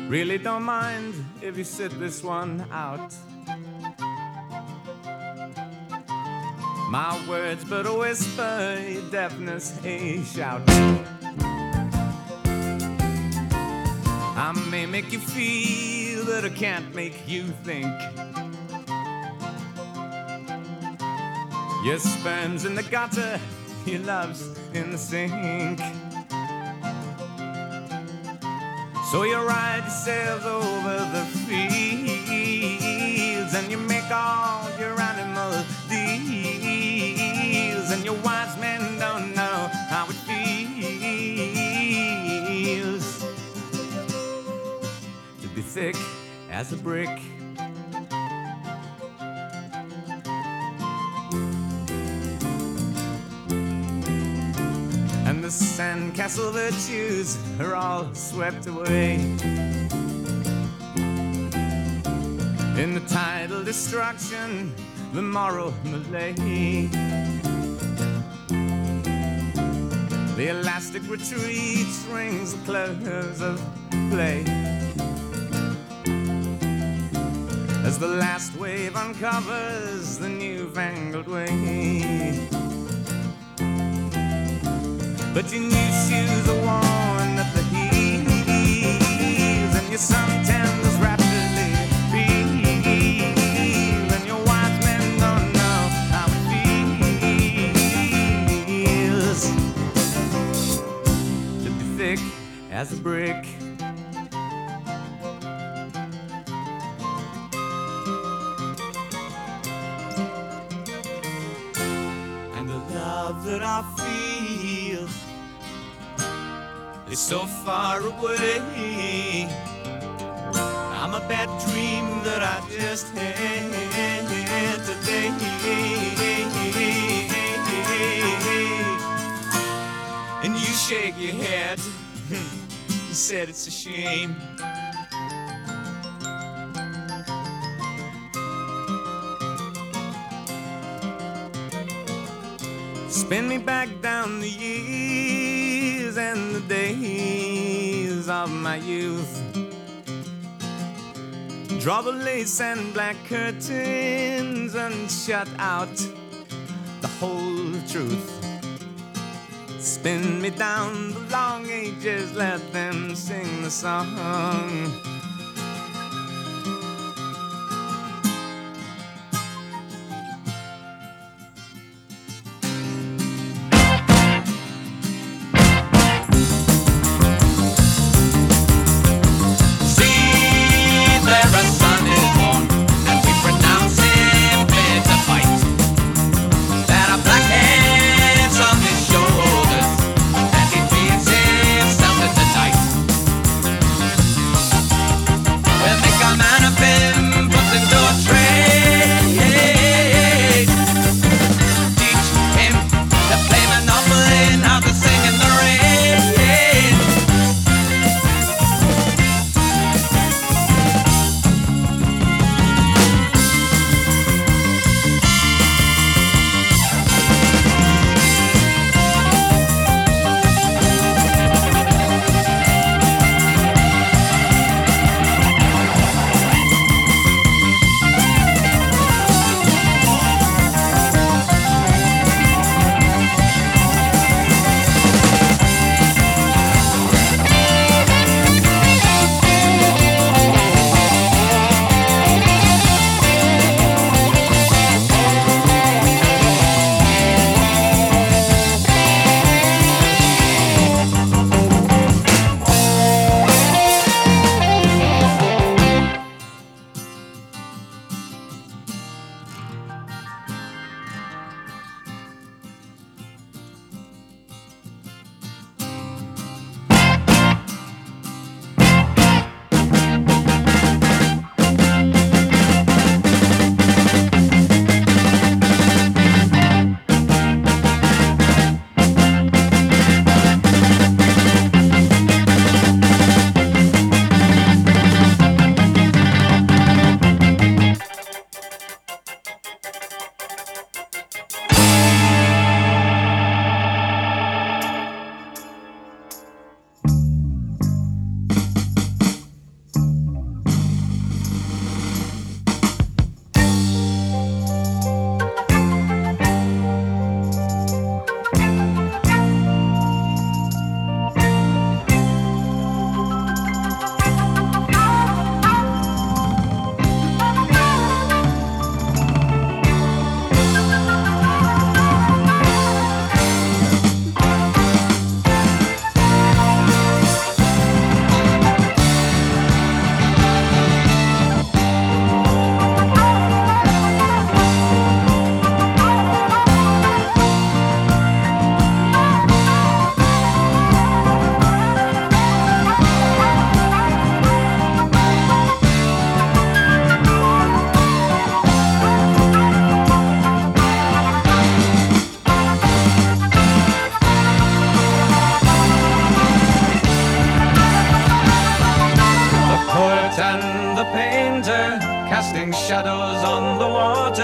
Really don't mind if you sit this one out. My words but a whisper, your deafness a shout. I may make you feel, but I can't make you think. Your sperm's in the gutter, your love's in the sink. So you ride yourselves over the fields, and you make all your animal deals, and your wise men don't know how it feels to be thick as a brick. And the sandcastle virtues are all swept away in the tidal destruction, the moral malaise. The elastic retreat rings the close of play as the last wave uncovers the newfangled way. But your new shoes are worn at the heels, and your suntans rapidly peel, and your wise men don't know how it feels to be thick as a brick. And the love that I feel is so far away. I'm a bad dream that I just had today. And you shake your head, you said it's a shame. Spin me back down the years and the days of my youth. Draw the lace and black curtains and shut out the whole truth. Spin me down the long ages, let them sing the song.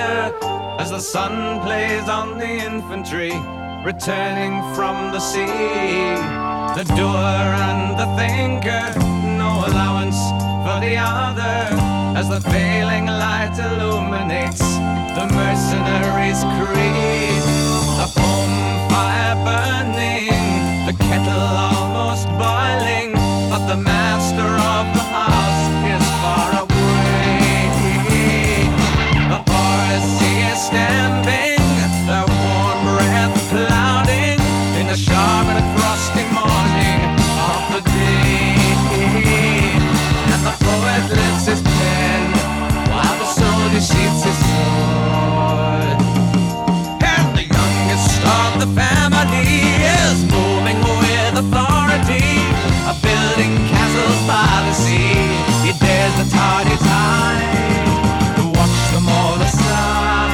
harder as the sun plays on the infantry returning from the sea. The doer and the thinker, no allowance for the other, as the failing light illuminates the mercenary's creed. The home fire burning, the kettle almost boiling, but the master of the house is far away. The horse he is stamping, their warm breath clouding in the sharp and frosty morning of the day. And the poet lifts his pen while the soldier sheathes his sword. And the youngest of the family is moving with authority, building castles by the sea. He dares the tardy tide to watch them all aside.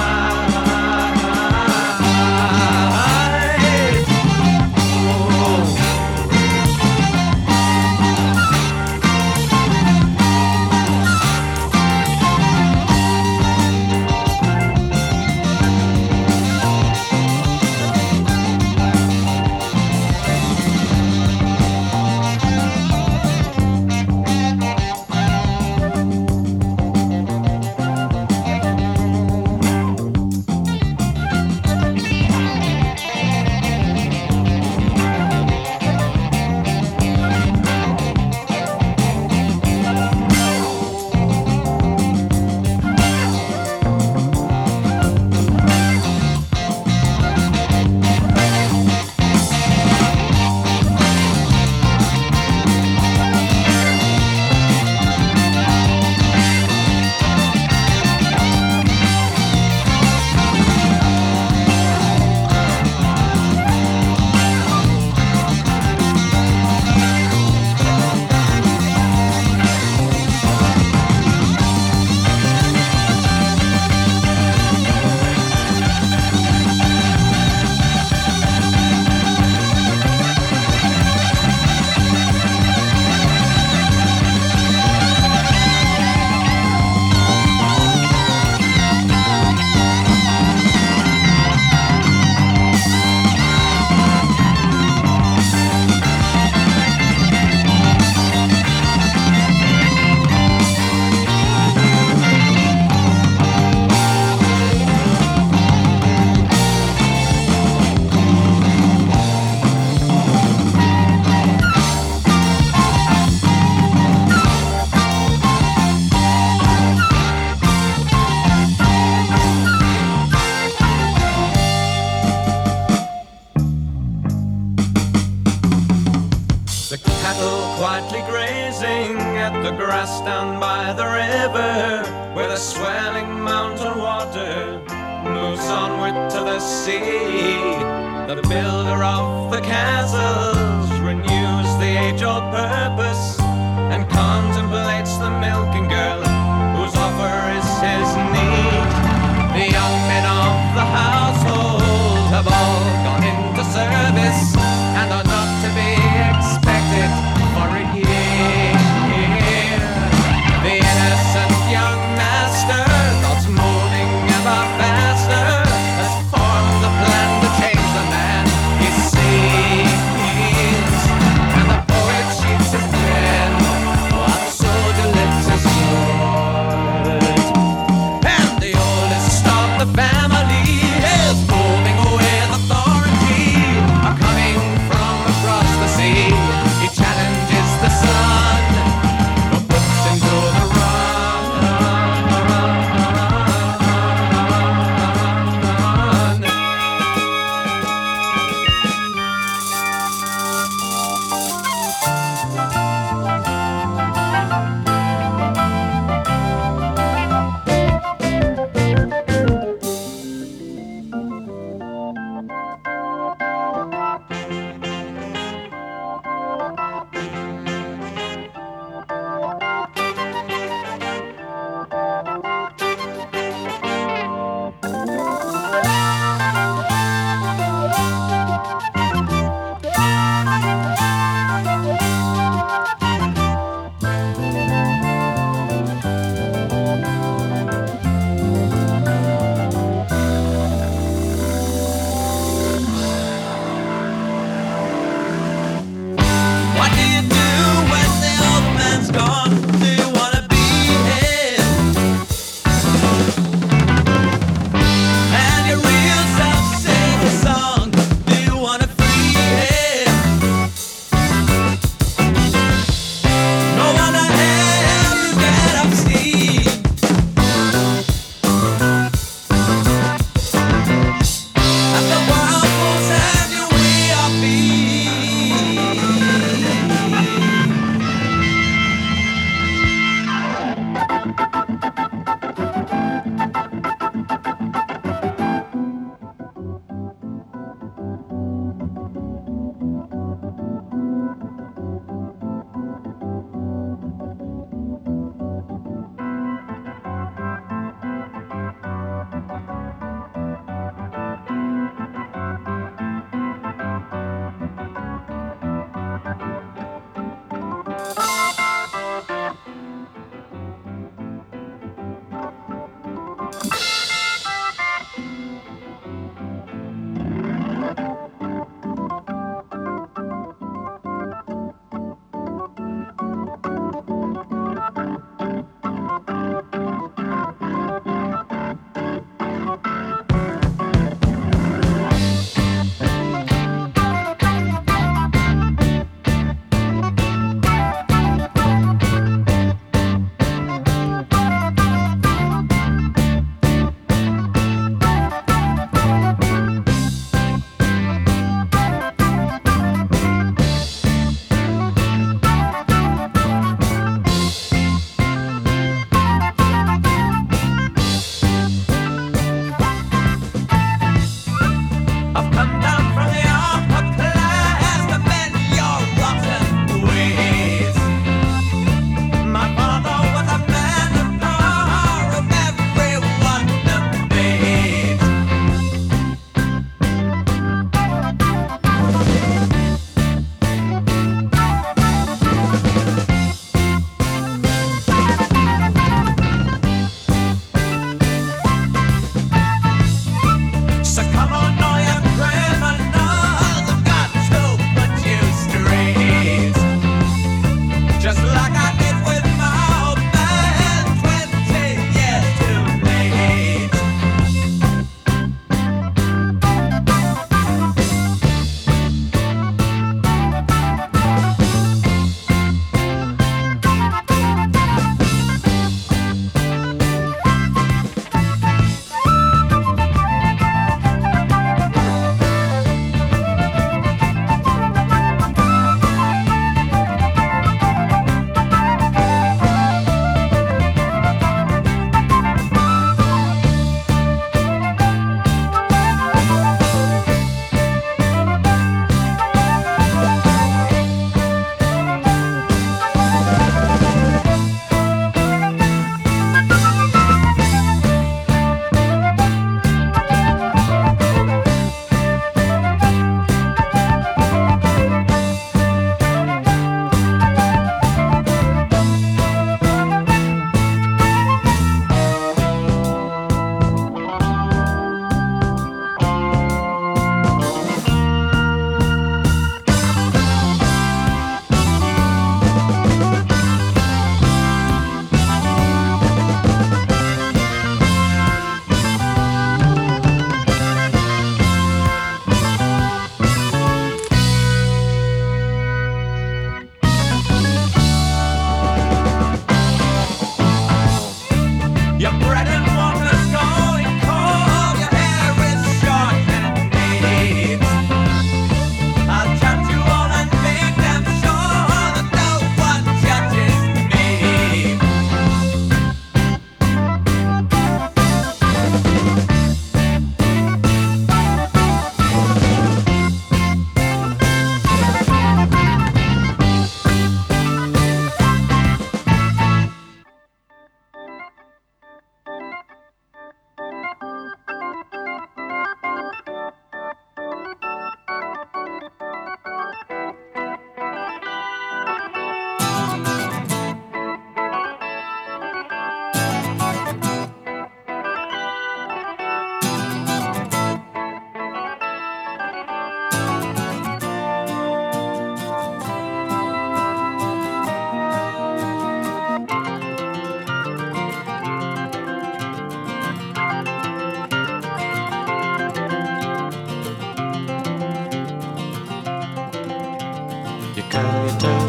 Quietly grazing at the grass down by the river, where the swelling mountain water moves onward to the sea. The builder of the castles renews the age-old purpose and contemplates the milking girl whose offer is his need. The young men of the household have all gone into service and are not to be expected for a year. The innocent young master, thoughts moving ever faster, has formed a plan to change the man he sees. And the poet sheets his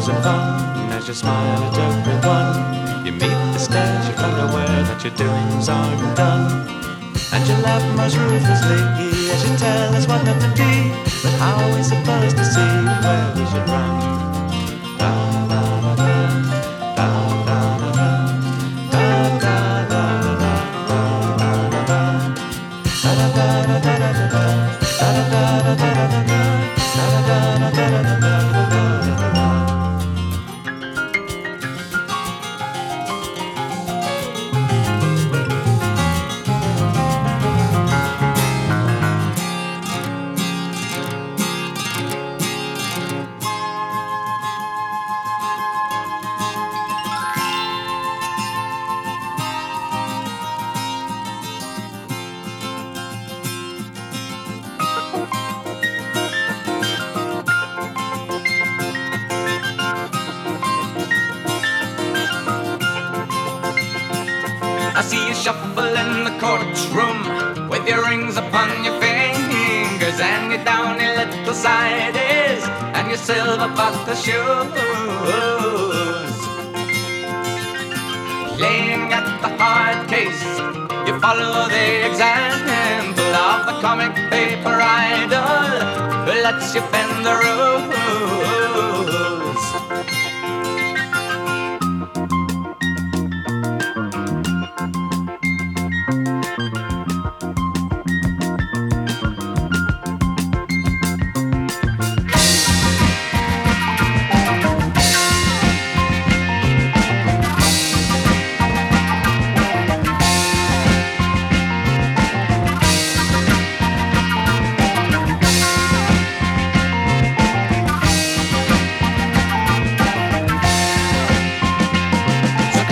rose of fun as you smile at everyone. You meet the stares, you're unaware that your doings aren't done. And you laugh most ruthlessly as you tell us what not to be. But how are we supposed to see where we should run? I see you shuffle in the courtroom with your rings upon your fingers and your downy little sideys and your silver buckle shoes. Playing at the hard case, you follow the example of the comic paper idol who lets you bend the rules.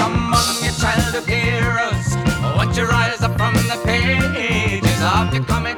Won't you rise up from the pages of your comic